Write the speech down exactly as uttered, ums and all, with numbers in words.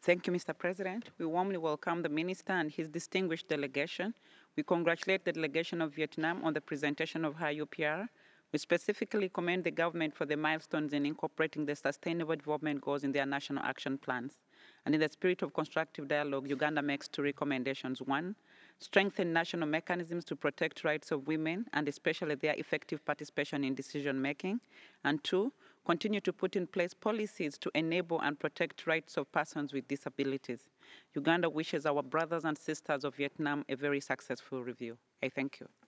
Thank you, Mister President. We warmly welcome the Minister and his distinguished delegation. We congratulate the delegation of Vietnam on the presentation of her U P R. We specifically commend the government for the milestones in incorporating the Sustainable Development Goals in their national action plans. And in the spirit of constructive dialogue, Uganda makes two recommendations. One, strengthen national mechanisms to protect rights of women and especially their effective participation in decision making. And two, continue to put in place policies to enable and protect rights of persons with disabilities. Uganda wishes our brothers and sisters of Vietnam a very successful review. I thank you.